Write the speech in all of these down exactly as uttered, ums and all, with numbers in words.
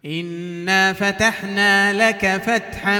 إنا فتحنا لك فتحا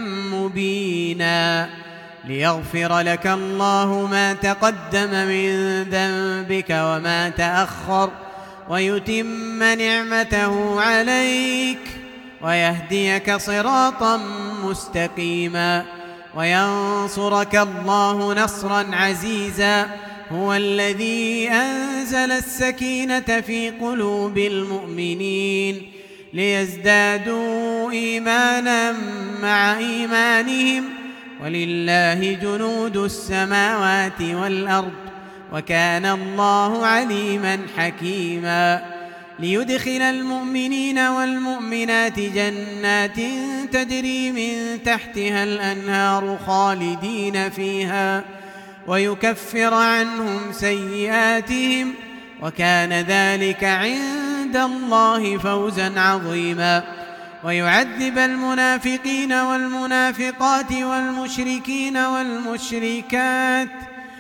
مبينا ليغفر لك الله ما تقدم من ذنبك وما تأخر ويتم نعمته عليك ويهديك صراطا مستقيما وينصرك الله نصرا عزيزا هو الذي أنزل السكينة في قلوب المؤمنين ليزدادوا إيمانا مع إيمانهم ولله جنود السماوات والأرض وكان الله عليما حكيما ليدخل المؤمنين والمؤمنات جنات تجري من تحتها الأنهار خالدين فيها ويكفر عنهم سيئاتهم وكان ذلك عند الله فوزا عظيما ويعذب المنافقين والمنافقات والمشركين والمشركات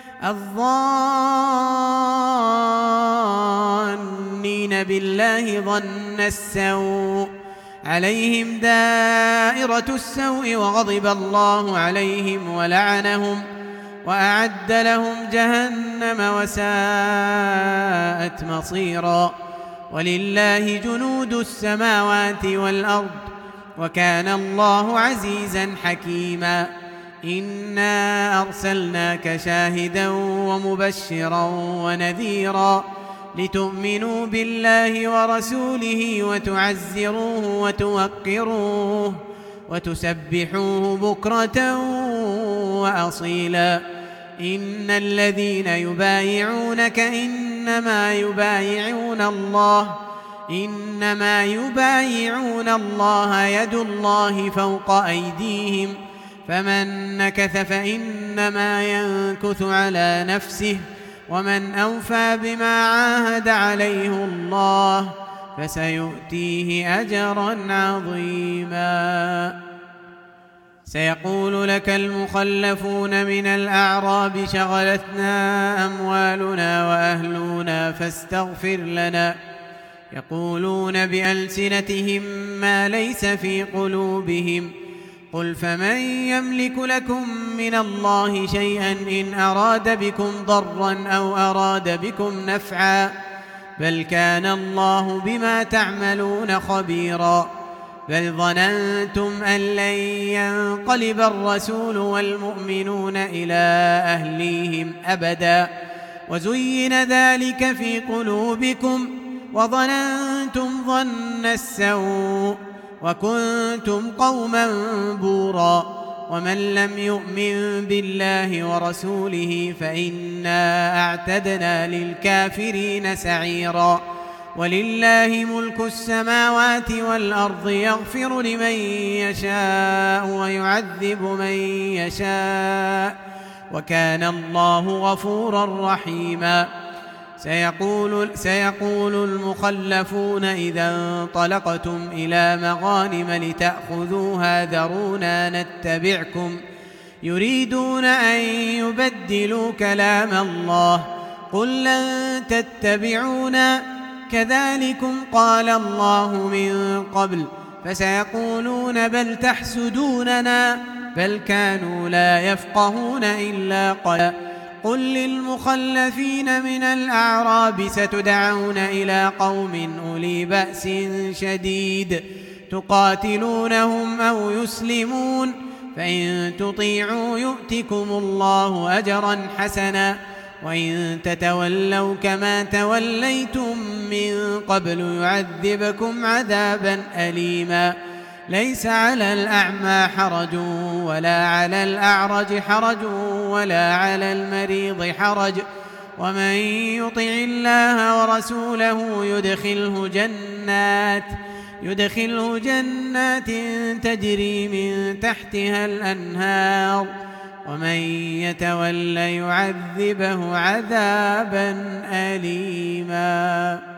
الظانين بالله ظن السوء عليهم دائرة السوء وغضب الله عليهم ولعنهم وأعد لهم جهنم وساءت مصيرا ولله جنود السماوات والأرض وكان الله عزيزا حكيما إنا أرسلناك شاهدا ومبشرا ونذيرا لتؤمنوا بالله ورسوله وتعزروه وتوقروه وتسبحوه بكرة وأصيلا إن الذين يبايعونك إنما يبايعون الله إنما يبايعون الله يد الله فوق أيديهم فمن نكث فإنما ينكث على نفسه ومن أوفى بما عاهد عليه الله فسيؤتيه أجرا عظيما سيقول لك المخلفون من الأعراب شغلتنا أموالنا وأهلنا فاستغفر لنا يقولون بألسنتهم ما ليس في قلوبهم قل فمن يملك لكم من الله شيئا إن أراد بكم ضرا أو أراد بكم نفعا بل كان الله بما تعملون خبيرا بل ظننتم أن لن ينقلب الرسول والمؤمنون إلى أهليهم أبدا وزين ذلك في قلوبكم وظننتم ظن السوء وكنتم قوما بورا ومن لم يؤمن بالله ورسوله فإنا أعتدنا للكافرين سعيرا ولله ملك السماوات والأرض يغفر لمن يشاء ويعذب من يشاء وكان الله غفورا رحيما سيقول, سيقول المخلفون إذا انطلقتم إلى مغانم لتأخذوها ذرونا نتبعكم يريدون أن يبدلوا كلام الله قل لن تتبعونا كذلكم قال الله من قبل فسيقولون بل تحسدوننا بل كانوا لا يفقهون إلا قليلا قل للمخلفين من الأعراب ستدعون إلى قوم أولي بأس شديد تقاتلونهم أو يسلمون فإن تطيعوا يؤتكم الله أجرا حسنا وإن تتولوا كما توليتم من قبل يعذبكم عذابا أليما ليس على الأعمى حرج ولا على الأعرج حرج ولا على المريض حرج ومن يطع الله ورسوله يدخله جنات يدخله جنات تجري من تحتها الأنهار ومن يتول يعذبه عذابا أليما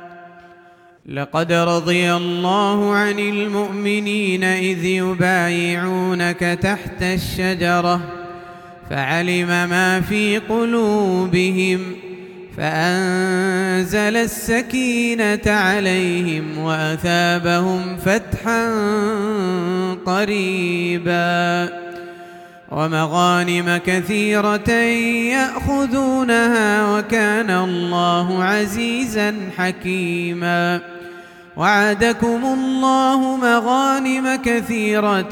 لقد رضي الله عن المؤمنين إذ يبايعونك تحت الشجرة فعلم ما في قلوبهم فأنزل السكينة عليهم وأثابهم فتحا قريبا ومغانم كثيرة يأخذونها وكان الله عزيزا حكيما وعدكم الله مغانم كثيرة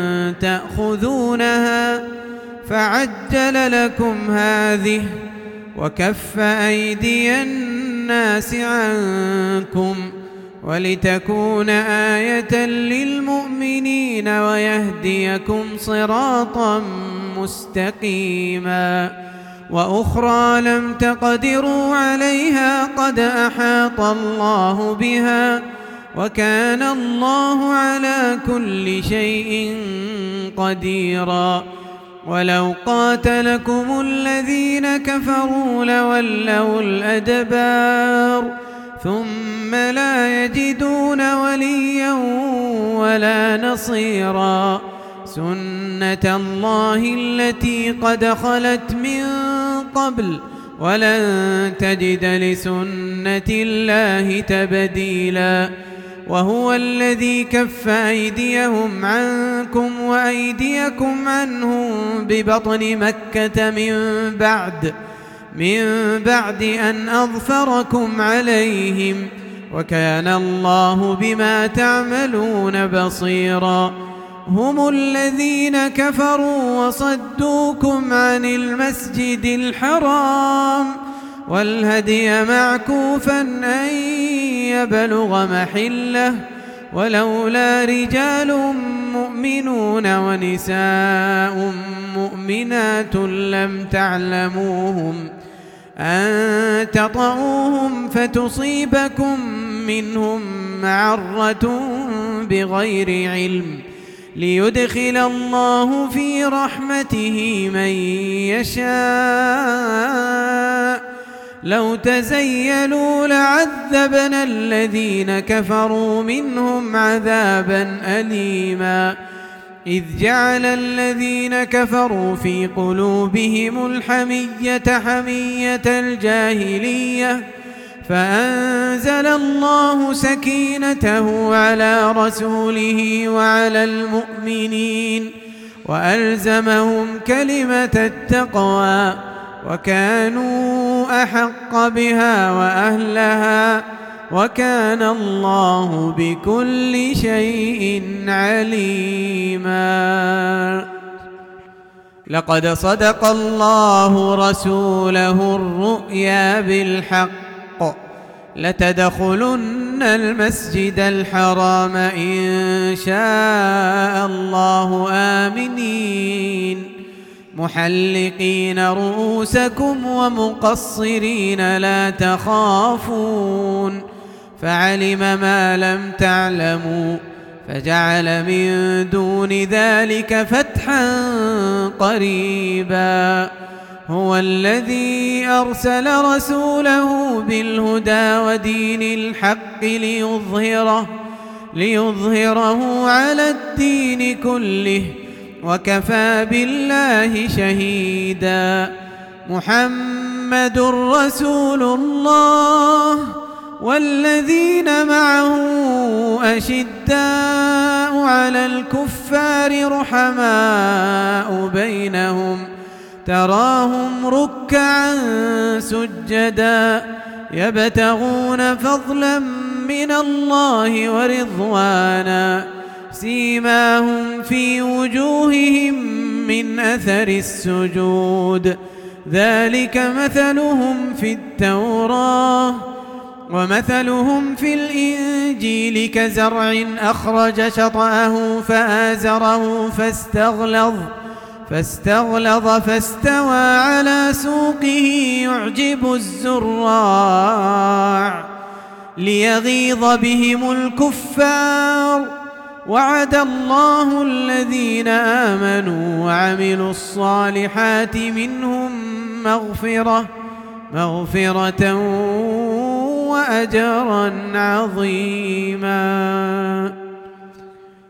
تأخذونها فعجل لكم هذه وكف أيدي الناس عنكم ولتكون آية للمؤمنين ويهديكم صراطا مستقيما وأخرى لم تقدروا عليها قد أحاط الله بها وكان الله على كل شيء قديرا ولو قاتلكم الذين كفروا لولوا الأدبار ثم لا يجدون وليا ولا نصيرا سنة الله التي قد خلت من قبل ولن تجد لسنة الله تبديلا وهو الذي كف أيديهم عنكم وأيديكم عنهم ببطن مكة من بعد من بعد أن أظفركم عليهم وكان الله بما تعملون بصيرا هم الذين كفروا وصدوكم عن المسجد الحرام والهدي معكوفا أن يبلغ محله ولولا رجال مؤمنون ونساء مؤمنات لم تعلموهم أن تطؤوهم فتصيبكم منهم معرة بغير علم ليدخل الله في رحمته من يشاء لو تزيلوا لعذبنا الذين كفروا منهم عذابا أليما إذ جعل الذين كفروا في قلوبهم الحمية حمية الجاهلية فأنزل الله سكينته على رسوله وعلى المؤمنين وألزمهم كلمة التقوى وكانوا أحق بها وأهلها وكان الله بكل شيء عليما لقد صدق الله رسوله الرؤيا بالحق لتدخلن المسجد الحرام إن شاء الله آمنين محلقين رؤوسكم ومقصرين لا تخافون فعلم ما لم تعلموا فجعل من دون ذلك فتحا قريبا هو الذي أرسل رسوله بالهدى ودين الحق ليظهره ليظهره على الدين كله وكفى بالله شهيدا محمد رسول الله والذين معه أشداء على الكفار رحماء بينهم تراهم ركعا سجدا يبتغون فضلا من الله ورضوانا سيماهم في وجوههم من أثر السجود ذلك مثلهم في التوراة ومثلهم في الإنجيل كزرع أخرج شطأه فآزره فاستغلظ فاستغلظ فاستوى على سوقه يعجب الزراع ليغيظ بهم الكفار وعد الله الذين آمنوا وعملوا الصالحات منهم مغفرة مغفرة وأجرا عظيما.